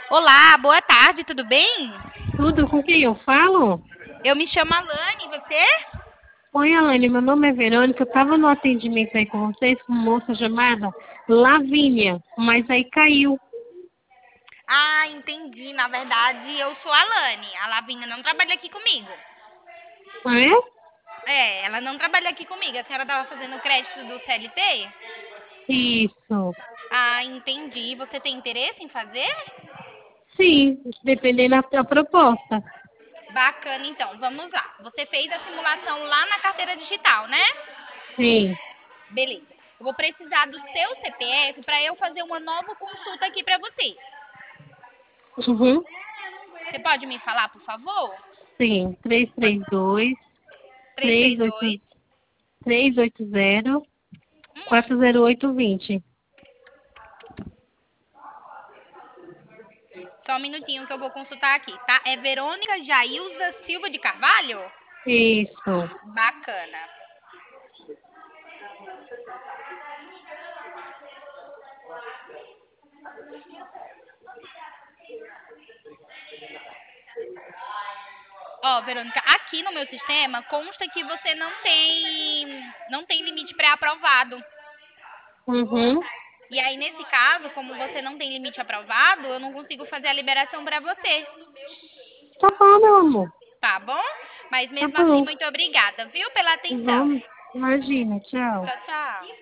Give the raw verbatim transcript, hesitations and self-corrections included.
Olá, boa tarde, tudo bem? Tudo com quem eu falo? Eu me chamo Alane, e você? Oi, Alane, meu nome é Verônica. Eu estava no atendimento aí com vocês, com uma moça chamada Lavínia, mas aí caiu. Ah, entendi. Na verdade, eu sou a Alane. A Lavínia não trabalha aqui comigo. Não é? É, ela não trabalha aqui comigo. A senhora estava fazendo crédito do C L T? Isso. Ah, entendi. Você tem interesse em fazer? Sim, dependendo da da proposta. Bacana, então. Vamos lá. Você fez a simulação lá na carteira digital, né? Sim. Beleza. Eu vou precisar do seu C P F para eu fazer uma nova consulta aqui para você. Uhum. Você pode me falar, por favor? Sim. três três dois, três oito três três dois. três oito zero, Hum, quatro zero oito dois zero. Só um minutinho que eu vou consultar aqui, tá? É Verônica Jailza Silva de Carvalho? Isso. Bacana. Ó, Verônica, aqui no meu sistema consta que você não tem não tem limite pré-aprovado. Uhum. E aí, nesse caso, como você não tem limite aprovado, eu não consigo fazer a liberação para você, Tá bom, meu amor. tá bom? Mas Tá mesmo assim, bom. muito obrigada, viu, pela atenção. Vamos. Imagina. Tchau. Tchau, tchau.